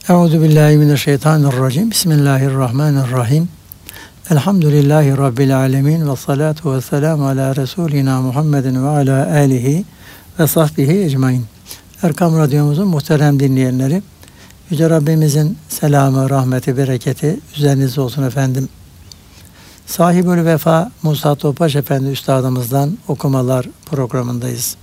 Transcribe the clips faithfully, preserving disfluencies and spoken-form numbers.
Euzu billahi mineşşeytanirracim. Bismillahirrahmanirrahim. Elhamdülillahi rabbil alamin ve salatu vesselam ala resulina Muhammedin ve ala alihi ve sahbihi ecmaîn. Erkam Radyomuzun muhterem dinleyenleri, Yüce Rabbimizin selamı, rahmeti, bereketi üzerinizde olsun efendim. Sahibül Vefa Musa Topbaş Efendi Üstadımızdan okumalar programındayız.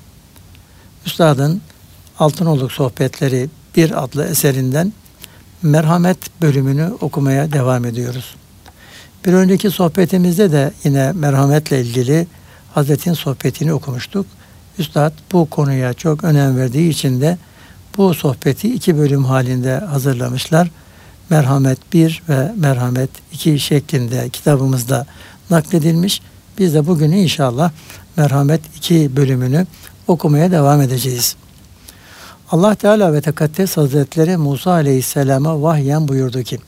Üstadın Altınoluk Sohbetleri bir adlı eserinden merhamet bölümünü okumaya devam ediyoruz. Bir önceki sohbetimizde de yine merhametle ilgili Hazret'in sohbetini okumuştuk. Üstad bu konuya çok önem verdiği için de bu sohbeti iki bölüm halinde hazırlamışlar. Merhamet bir ve Merhamet iki şeklinde kitabımızda nakledilmiş. Biz de bugün inşallah Merhamet iki bölümünü okumaya devam edeceğiz. Allah Teala ve Tekaddes Hazretleri Musa Aleyhisselam'a vahyen buyurdu ki: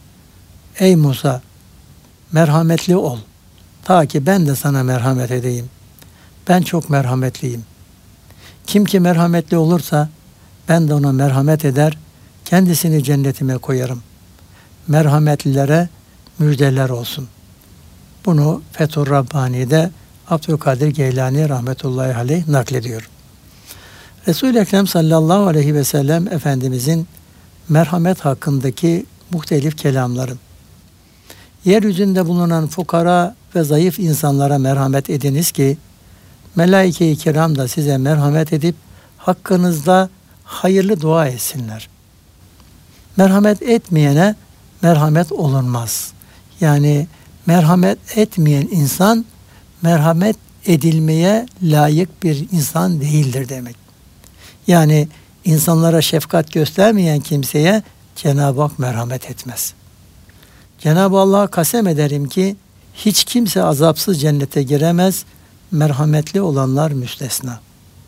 Ey Musa, merhametli ol, ta ki ben de sana merhamet edeyim. Ben çok merhametliyim. Kim ki merhametli olursa ben de ona merhamet eder, kendisini cennetime koyarım. Merhametlilere müjdeler olsun. Bunu Fethur Rabbani'de Abdülkadir Geylani rahmetullahi aleyh naklediyor. Resul-i Ekrem sallallahu aleyhi ve sellem Efendimizin merhamet hakkındaki muhtelif kelamları. Yeryüzünde bulunan fukara ve zayıf insanlara merhamet ediniz ki melaike-i kiram da size merhamet edip hakkınızda hayırlı dua etsinler. Merhamet etmeyene merhamet olunmaz. Yani merhamet etmeyen insan merhamet edilmeye layık bir insan değildir demek. Yani insanlara şefkat göstermeyen kimseye Cenab-ı Hak merhamet etmez. Cenab-ı Allah'a kasem ederim ki hiç kimse azapsız cennete giremez, merhametli olanlar müstesna.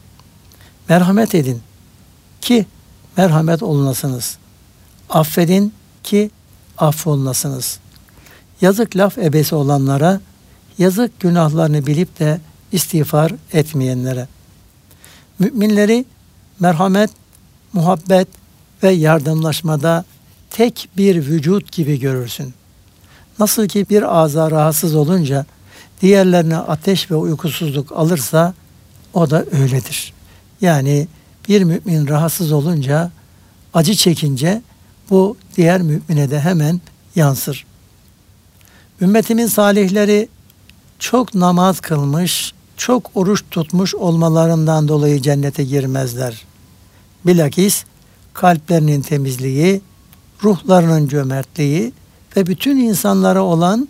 Merhamet edin ki merhamet olunasınız. Affedin ki affolunasınız. Yazık laf ebesi olanlara, yazık günahlarını bilip de istiğfar etmeyenlere. Müminleri merhamet, muhabbet ve yardımlaşmada tek bir vücut gibi görürsün. Nasıl ki bir ağza rahatsız olunca diğerlerine ateş ve uykusuzluk alırsa o da öyledir. Yani bir mümin rahatsız olunca, acı çekince bu diğer mümine de hemen yansır. Ümmetimin salihleri çok namaz kılmış, çok oruç tutmuş olmalarından dolayı cennete girmezler. Bilakis kalplerinin temizliği, ruhlarının cömertliği ve bütün insanlara olan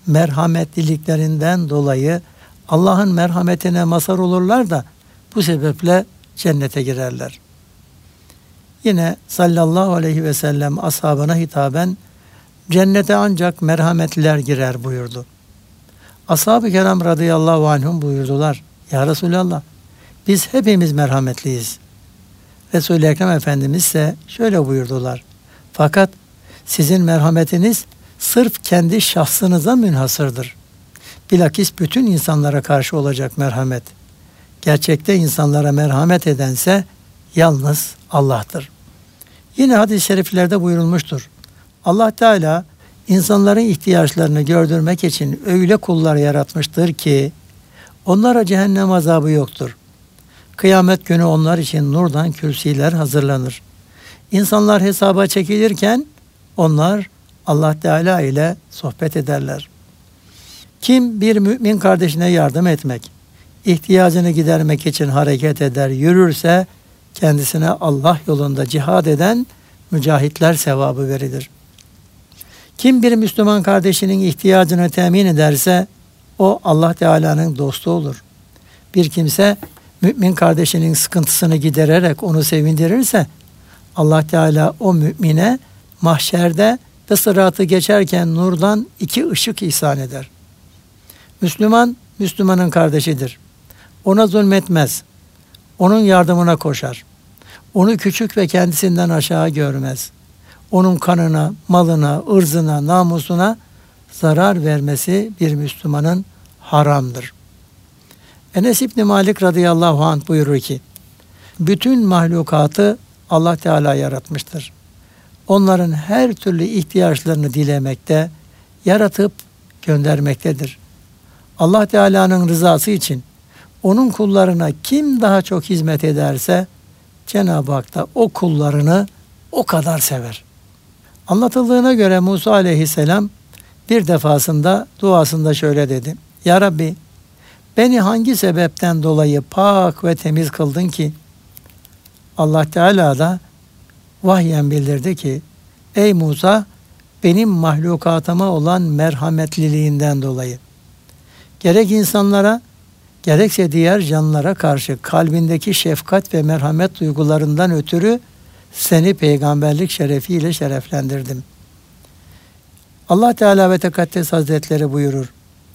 merhametliliklerinden dolayı Allah'ın merhametine mazhar olurlar da bu sebeple cennete girerler. Yine sallallahu aleyhi ve sellem ashabına hitaben cennete ancak merhametliler girer buyurdu. Ashab-ı kiram radıyallahu anhum buyurdular: Ya Resulallah, biz hepimiz merhametliyiz. Resul-i Ekrem Efendimiz ise şöyle buyurdular: Fakat sizin merhametiniz sırf kendi şahsınıza münhasırdır. Bilakis bütün insanlara karşı olacak merhamet. Gerçekte insanlara merhamet edense yalnız Allah'tır. Yine hadis-i şeriflerde buyurulmuştur: Allah Teala insanların ihtiyaçlarını gördürmek için öyle kullar yaratmıştır ki onlara cehennem azabı yoktur. Kıyamet günü onlar için nurdan kürsüler hazırlanır. İnsanlar hesaba çekilirken onlar Allah Teala ile sohbet ederler. Kim bir mümin kardeşine yardım etmek, ihtiyacını gidermek için hareket eder, yürürse kendisine Allah yolunda cihad eden mücahitler sevabı verilir. Kim bir Müslüman kardeşinin ihtiyacını temin ederse o Allah Teala'nın dostu olur. Bir kimse mümin kardeşinin sıkıntısını gidererek onu sevindirirse Allah Teala o mümine mahşerde ve sıratı geçerken nurdan iki ışık ihsan eder. Müslüman, Müslümanın kardeşidir. Ona zulmetmez. Onun yardımına koşar. Onu küçük ve kendisinden aşağı görmez. Onun kanına, malına, ırzına, namusuna zarar vermesi bir Müslümanın haramdır. Enes İbni Malik radıyallahu anh buyurur ki, bütün mahlukatı Allah Teala yaratmıştır. onların her türlü ihtiyaçlarını dilemekte, yaratıp göndermektedir. Allah Teala'nın rızası için onun kullarına kim daha çok hizmet ederse Cenab-ı Hak da o kullarını o kadar sever. Anlatıldığına göre Musa aleyhisselam bir defasında duasında şöyle dedi: Ya Rabbi, beni hangi sebepten dolayı pak ve temiz kıldın ki? Allah Teala da vahyen bildirdi ki, ey Musa, benim mahlukatıma olan merhametliliğinden dolayı. Gerek insanlara, gerekse diğer canlılara karşı kalbindeki şefkat ve merhamet duygularından ötürü seni peygamberlik şerefiyle şereflendirdim. Allah Teala ve Tekaddes Hazretleri buyurur: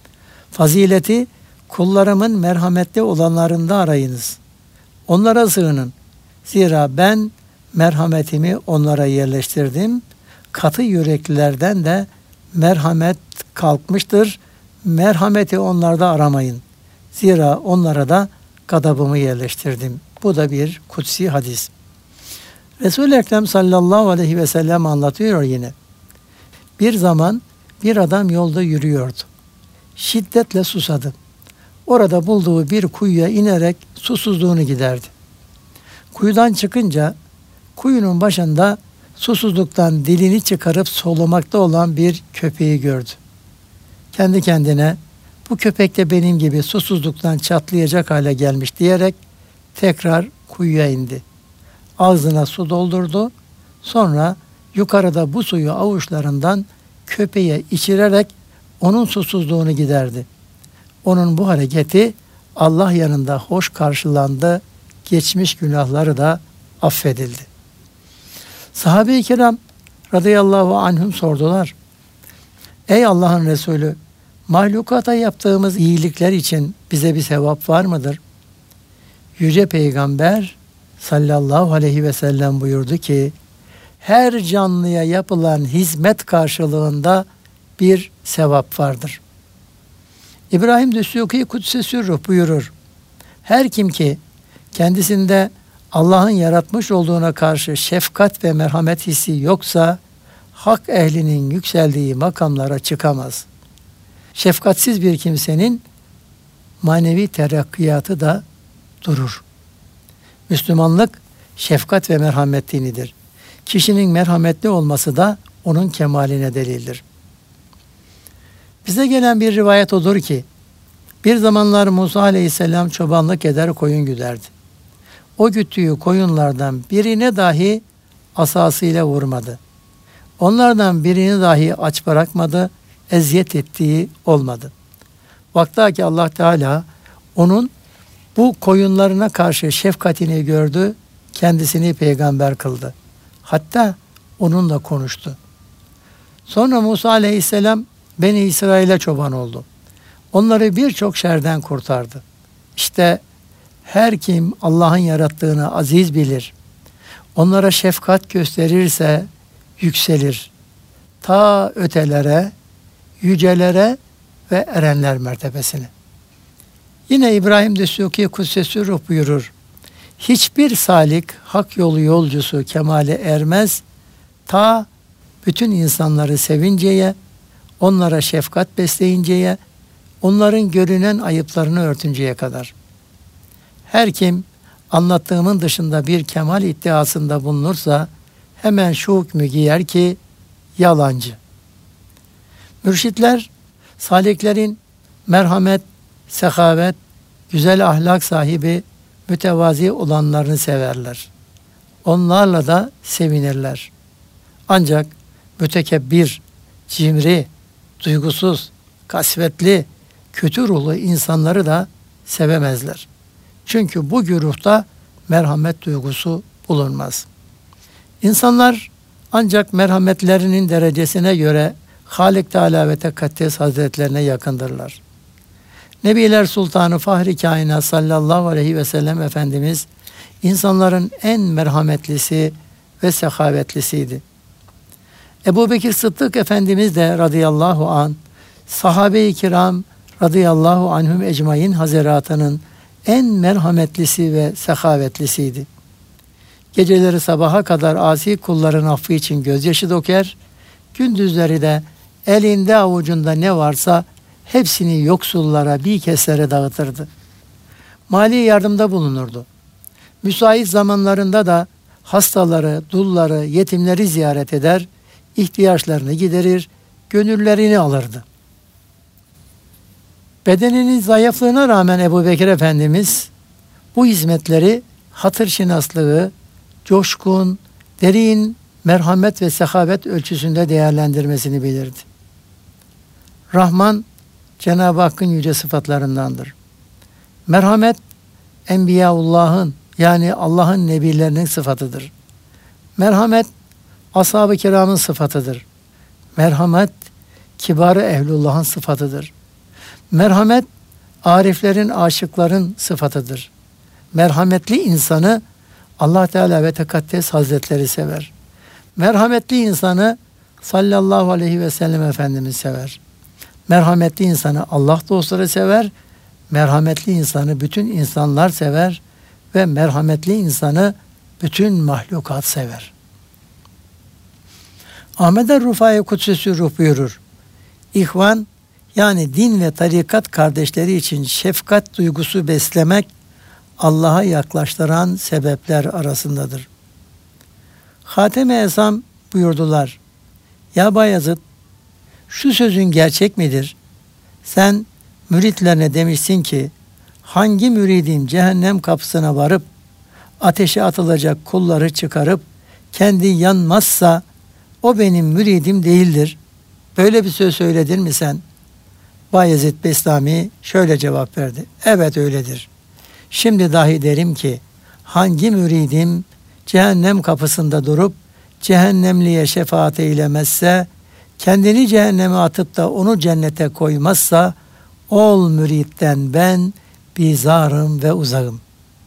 Fazileti kullarımın merhametli olanlarında arayınız. Onlara sığının. Zira ben merhametimi onlara yerleştirdim. Katı yüreklilerden de merhamet kalkmıştır. Merhameti onlarda aramayın. Zira onlara da gadabımı yerleştirdim. Bu da bir kutsi hadis. Resul-i Ekrem sallallahu aleyhi ve sellem anlatıyor yine. Bir zaman bir adam yolda yürüyordu. Şiddetle susadı. Orada bulduğu bir kuyuya inerek susuzluğunu giderdi. Kuyudan çıkınca kuyunun başında susuzluktan dilini çıkarıp solumakta olan bir köpeği gördü. Kendi kendine bu köpek de benim gibi susuzluktan çatlayacak hale gelmiş diyerek tekrar kuyuya indi. Ağzına su doldurdu. Sonra yukarıda bu suyu avuçlarından köpeğe içirerek onun susuzluğunu giderdi. Onun bu hareketi Allah yanında hoş karşılandı. Geçmiş günahları da affedildi. Sahabe-i kiram radıyallahu anhum sordular: Ey Allah'ın Resulü, mahlukata yaptığımız iyilikler için bize bir sevap var mıdır? Yüce Peygamber sallallahu aleyhi ve sellem buyurdu ki, her canlıya yapılan hizmet karşılığında bir sevap vardır. İbrahim Düssuki Kudüs-i Sürruh buyurur: Her kim ki kendisinde Allah'ın yaratmış olduğuna karşı şefkat ve merhamet hissi yoksa, hak ehlinin yükseldiği makamlara çıkamaz. Şefkatsiz bir kimsenin manevi terakkiyatı da durur. Müslümanlık şefkat ve merhamet dinidir. Kişinin merhametli olması da onun kemaline delildir. Bize gelen bir rivayet odur ki, bir zamanlar Musa aleyhisselam çobanlık eder, koyun güderdi. O güttüğü koyunlardan birine dahi asasıyla vurmadı. Onlardan birini dahi aç bırakmadı, eziyet ettiği olmadı. Vaktaki Allah Teala onun bu koyunlarına karşı şefkatini gördü, kendisini peygamber kıldı. Hatta onunla konuştu. Sonra Musa aleyhisselam Beni İsrail'e çoban oldu. Onları birçok şerden kurtardı. İşte her kim Allah'ın yarattığını aziz bilir, onlara şefkat gösterirse yükselir. Ta ötelere, yücelere ve erenler mertebesine. Yine İbrahim Düssuki Kudüs-i Sürruh buyurur: Hiçbir salik hak yolu yolcusu kemale ermez, ta bütün insanları sevinceye, onlara şefkat besleyinceye, onların görünen ayıplarını örtünceye kadar. Her kim anlattığımın dışında bir kemal iddiasında bulunursa hemen şu hükmü giyer ki yalancı. Mürşitler, saliklerin merhamet, sehavet, güzel ahlak sahibi, mütevazi olanlarını severler. Onlarla da sevinirler. Ancak mütekebbir, cimri, duygusuz, kasvetli, kötü ruhlu insanları da sevemezler. Çünkü bu güruhta merhamet duygusu bulunmaz. İnsanlar ancak merhametlerinin derecesine göre Halik Teala ve Tekaddes Hazretlerine yakındırlar. Nebiler Sultanı Fahri Kainat sallallahu aleyhi ve sellem Efendimiz insanların en merhametlisi ve sehavetlisiydi. Ebu Bekir Sıddık Efendimiz de radıyallahu an, sahabe-i kiram radıyallahu anhum ecmain hazaratının en merhametlisi ve sehavetlisiydi. Geceleri sabaha kadar asi kulların affı için gözyaşı döker, gündüzleri de elinde avucunda ne varsa hepsini yoksullara, bikeslere dağıtırdı. Mali yardımda bulunurdu. Müsait zamanlarında da hastaları, dulları, yetimleri ziyaret eder, ihtiyaçlarını giderir, gönüllerini alırdı. Bedeninin zayıflığına rağmen Ebubekir Efendimiz bu hizmetleri hatırşinaslığı, coşkun, derin merhamet ve sehavet ölçüsünde değerlendirmesini bilirdi. Rahman, Cenab-ı Hakk'ın yüce sıfatlarındandır. Merhamet, Enbiyaullah'ın yani Allah'ın nebilerinin sıfatıdır. Merhamet, ashab-ı kiramın sıfatıdır. Merhamet, kibar-ı ehlullah'ın sıfatıdır. Merhamet, ariflerin, aşıkların sıfatıdır. Merhametli insanı Allah Teala ve Tekaddes Hazretleri sever. Merhametli insanı sallallahu aleyhi ve sellem Efendimiz sever. Merhametli insanı Allah dostları sever. Merhametli insanı bütün insanlar sever ve merhametli insanı bütün mahlukat sever. Ahmed er-Rufai Kudsesi Ruh buyurur. İhvan yani din ve tarikat kardeşleri için şefkat duygusu beslemek Allah'a yaklaştıran sebepler arasındadır. Hatem-i Esam buyurdular. Ya Bayezid, şu sözün gerçek midir? Sen müritlerine demişsin ki, hangi müridim cehennem kapısına varıp ateşe atılacak kulları çıkarıp kendi yanmazsa o benim müridim değildir. Böyle bir söz söyledin mi sen? Bayezid Bestami şöyle cevap verdi. Evet öyledir. Şimdi dahi derim ki hangi müridim cehennem kapısında durup cehennemliye şefaat eylemezse, kendini cehenneme atıp da onu cennete koymazsa, ol müritten ben bizarım ve uzağım.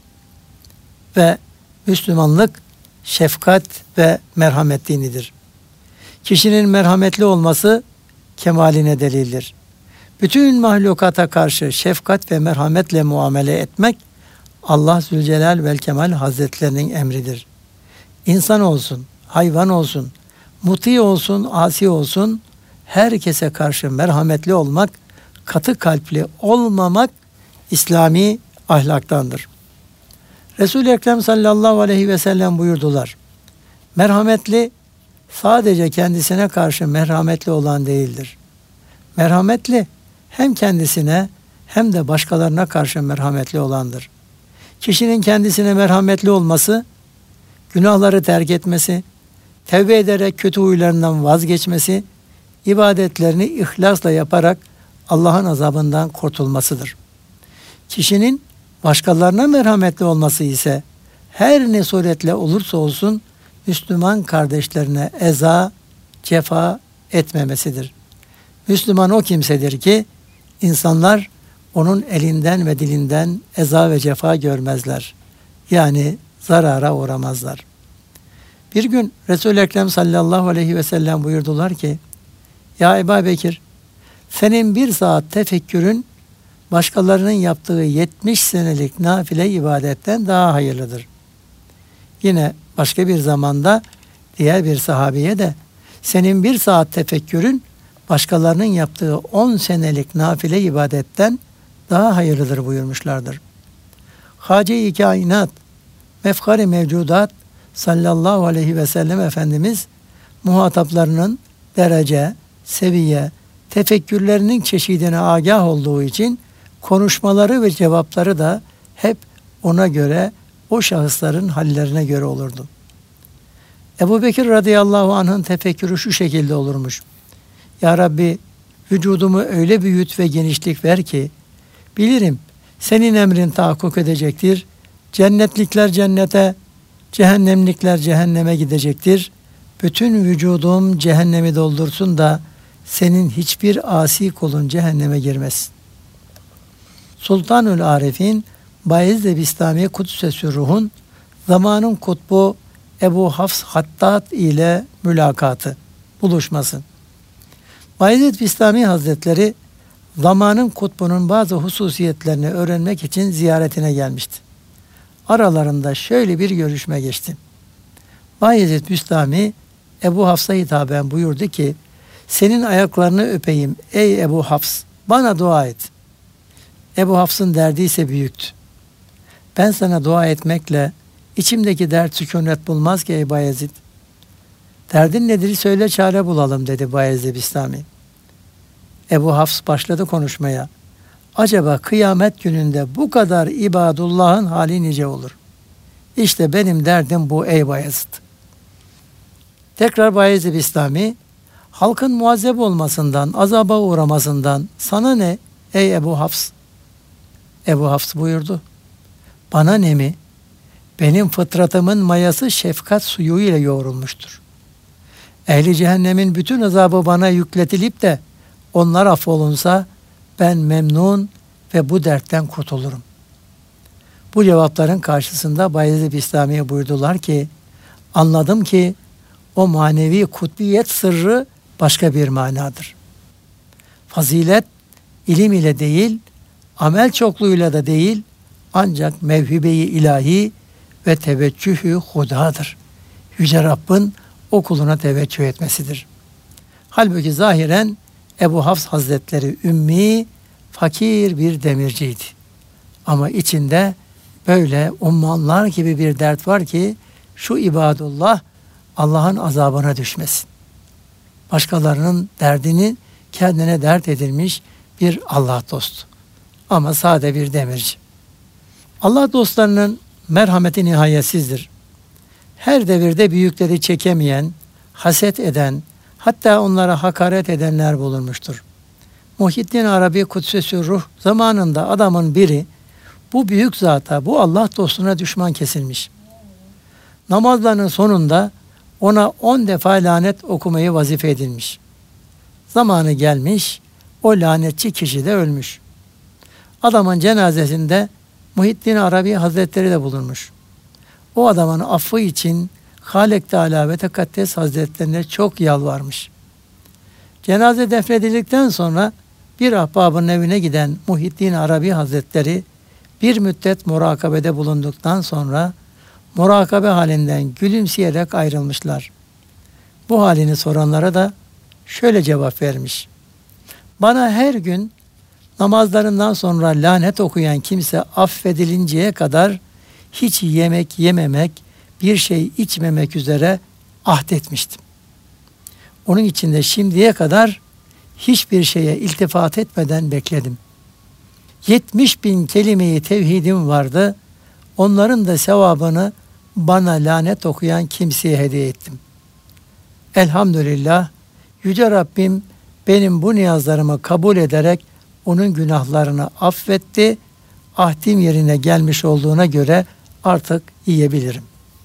Ve Müslümanlık şefkat ve merhamet dinidir. Kişinin merhametli olması kemaline delildir. Bütün mahlukata karşı şefkat ve merhametle muamele etmek Allah Zülcelal vel Kemal Hazretlerinin emridir. İnsan olsun, hayvan olsun, muti olsun, asi olsun, herkese karşı merhametli olmak, katı kalpli olmamak İslami ahlaktandır. Resul-i Ekrem sallallahu aleyhi ve sellem buyurdular. Merhametli sadece kendisine karşı merhametli olan değildir. Merhametli hem kendisine hem de başkalarına karşı merhametli olandır. Kişinin kendisine merhametli olması, günahları terk etmesi, tevbe ederek kötü huylarından vazgeçmesi, ibadetlerini ihlasla yaparak Allah'ın azabından kurtulmasıdır. Kişinin başkalarına merhametli olması ise her ne suretle olursa olsun Müslüman kardeşlerine eza, cefa etmemesidir. Müslüman o kimsedir ki insanlar onun elinden ve dilinden eza ve cefa görmezler. Yani zarara uğramazlar. Bir gün Resul-i Ekrem sallallahu aleyhi ve sellem buyurdular ki, Ya Ebu Bekir, senin bir saat tefekkürün başkalarının yaptığı yetmiş senelik nafile ibadetten daha hayırlıdır. Yine başka bir zamanda diğer bir sahabeye de senin bir saat tefekkürün başkalarının yaptığı on senelik nafile ibadetten daha hayırlıdır buyurmuşlardır. Hace-i Kainat, Mefkar-ı Mevcudat sallallahu aleyhi ve sellem Efendimiz muhataplarının derece, seviye, tefekkürlerinin çeşidine agah olduğu için konuşmaları ve cevapları da hep ona göre, o şahısların hallerine göre olurdu. Ebu Bekir radıyallahu anh'ın tefekkürü şu şekilde olurmuş. Ya Rabbi, vücudumu öyle büyüt ve genişlik ver ki, bilirim senin emrin tahakkuk edecektir. Cennetlikler cennete, cehennemlikler cehenneme gidecektir. Bütün vücudum cehennemi doldursun da senin hiçbir asi kulun cehenneme girmesin. Sultanül Arif'in Bayezid Bistami Kudsesi Ruh'un zamanın kutbu Ebu Hafs Hattat ile mülakatı, buluşması. Bayezid Bistami Hazretleri zamanın kutbunun bazı hususiyetlerini öğrenmek için ziyaretine gelmişti. Aralarında şöyle bir görüşme geçti. Bayezid Büstami Ebu Hafs'a hitaben buyurdu ki, senin ayaklarını öpeyim ey Ebu Hafs, bana dua et. Ebu Hafs'ın derdi ise büyüktü. Ben sana dua etmekle içimdeki dert sükunet bulmaz ki ey Bayezid. Derdin nedir söyle çare bulalım dedi Bayezid Büstami. Ebu Hafs başladı konuşmaya. Acaba kıyamet gününde bu kadar ibadullahın hali nice olur? İşte benim derdim bu ey Bayezid. Tekrar Bayezid Büstami, halkın muazzeb olmasından, azaba uğramasından sana ne ey Ebu Hafs? Ebu Hafs buyurdu. Bana ne mi? Benim fıtratımın mayası şefkat suyu ile yoğrulmuştur. Ehli cehennemin bütün azabı bana yükletilip de onlar affolunsa ben memnun ve bu dertten kurtulurum. Bu cevapların karşısında Bayezid Bistami'ye buyurdular ki, anladım ki o manevi kutbiyet sırrı başka bir manadır. Fazilet ilim ile değil, amel çokluğuyla da değil, ancak mevhibe-i ilahi ve teveccühü hudadır. Yüce Rabbin o kuluna teveccüh etmesidir. Halbuki zahiren Ebu Hafs Hazretleri ümmi, fakir bir demirciydi. Ama içinde böyle ummanlar gibi bir dert var ki şu ibadullah Allah'ın azabına düşmesin. Başkalarının derdini kendine dert edilmiş bir Allah dostu. Ama sade bir demirci. Allah dostlarının merhameti nihayetsizdir. Her devirde büyükleri çekemeyen, haset eden, hatta onlara hakaret edenler bulunmuştur. Muhyiddin Arabi Kudsesü Ruh zamanında adamın biri bu büyük zata, bu Allah dostuna düşman kesilmiş. Namazlarının sonunda ona on defa lanet okumayı vazife edilmiş. Zamanı gelmiş, o lanetçi kişi de ölmüş. Adamın cenazesinde Muhyiddin Arabi Hazretleri de bulunmuş. O adamın affı için Halik Teala ve Tekaddes Hazretlerine çok yalvarmış. Cenaze defnedildikten sonra bir ahbabın evine giden Muhyiddin Arabi Hazretleri bir müddet murakabede bulunduktan sonra murakabe halinden gülümseyerek ayrılmışlar. Bu halini soranlara da şöyle cevap vermiş. Bana her gün namazlarından sonra lanet okuyan kimse affedilinceye kadar hiç yemek yememek, bir şey içmemek üzere ahdetmiştim. Onun için de şimdiye kadar hiçbir şeye iltifat etmeden bekledim. Yetmiş bin kelime-i tevhidim vardı. Onların da sevabını bana lanet okuyan kimseye hediye ettim. Elhamdülillah, Yüce Rabbim benim bu niyazlarımı kabul ederek onun günahlarını affetti. Ahdim yerine gelmiş olduğuna göre artık yiyebilirim.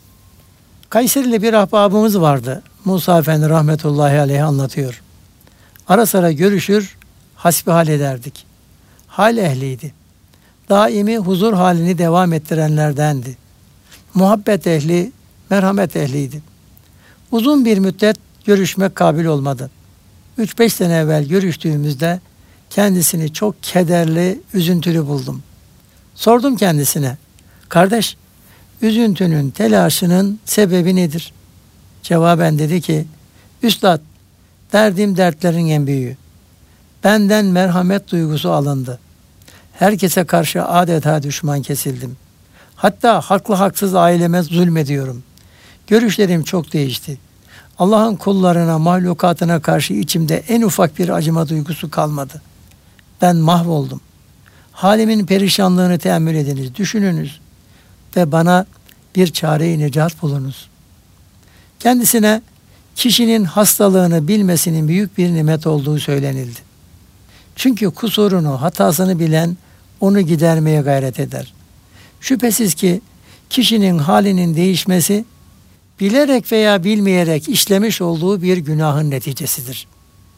Kayserili bir ahbabımız vardı. Musa Efendi rahmetullahi aleyh anlatıyor. Ara sıra görüşür, hasbihal ederdik. Hal ehliydi. Daimi huzur halini devam ettirenlerdendi. Muhabbet ehli, merhamet ehliydi. Uzun bir müddet görüşmek kabil olmadı. Üç beş sene evvel görüştüğümüzde kendisini çok kederli, üzüntülü buldum. Sordum kendisine, kardeş, üzüntünün, telaşının sebebi nedir? Cevaben dedi ki, Üstad, derdim dertlerin en büyüğü. Benden merhamet duygusu alındı. Herkese karşı adeta düşman kesildim. Hatta haklı haksız aileme zulmediyorum. Görüşlerim çok değişti. Allah'ın kullarına, mahlukatına karşı içimde en ufak bir acıma duygusu kalmadı. Ben mahvoldum. Halimin perişanlığını teemmül ediniz, düşününüz ve bana bir çare-i necat bulunuz. Kendisine kişinin hastalığını bilmesinin büyük bir nimet olduğu söylenildi. Çünkü kusurunu, hatasını bilen onu gidermeye gayret eder. Şüphesiz ki kişinin halinin değişmesi, bilerek veya bilmeyerek işlemiş olduğu bir günahın neticesidir.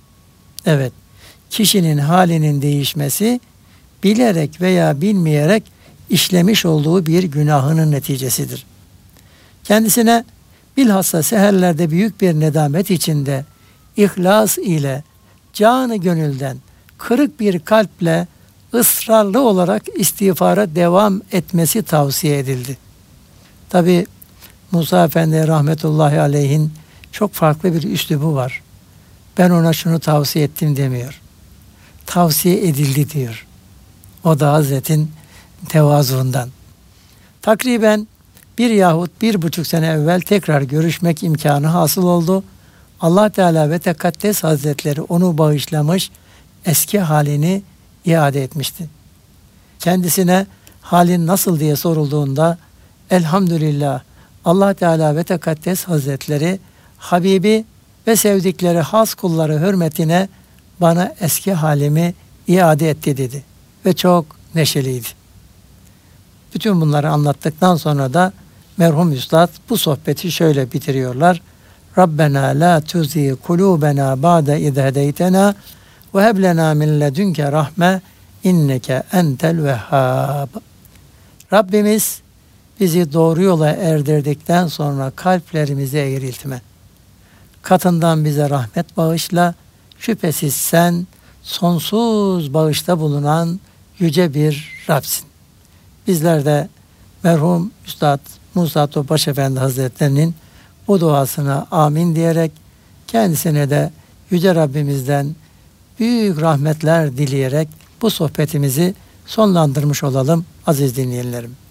Evet, kişinin halinin değişmesi, bilerek veya bilmeyerek işlemiş olduğu bir günahının neticesidir. Kendisine bilhassa seherlerde büyük bir nedamet içinde, ihlas ile, canı gönülden, kırık bir kalple ısrarlı olarak istiğfara devam etmesi tavsiye edildi. Tabi Musa Efendi rahmetullahi aleyhin çok farklı bir üslubu var. Ben ona şunu tavsiye ettim demiyor. Tavsiye edildi diyor. O da Hazretin tevazuundan. Takriben bir yahut bir buçuk sene evvel tekrar görüşmek imkanı hasıl oldu. Allah Teala ve Tekaddes Hazretleri onu bağışlamış, eski halini iade etmişti. Kendisine halin nasıl diye sorulduğunda elhamdülillah Allah Teala ve Tekaddes Hazretleri Habibi ve sevdikleri has kulları hürmetine bana eski halimi iade etti dedi ve çok neşeliydi. Bütün bunları anlattıktan sonra da merhum Üstad bu sohbeti şöyle bitiriyorlar. Rabbena la tuzi kulubena ba'de iz hedeytena ve heb lena min ledunke rahme inneke entel vehhab. Rabbimiz bizi doğru yola erdirdikten sonra kalplerimizi eğriltme. Katından bize rahmet bağışla. Şüphesiz sen sonsuz bağışta bulunan yüce bir Rabsin. Bizler de merhum Üstad Musa Topbaş Efendi Hazretlerinin bu duasına amin diyerek kendisine de yüce Rabbimizden büyük rahmetler dileyerek bu sohbetimizi sonlandırmış olalım aziz dinleyenlerim.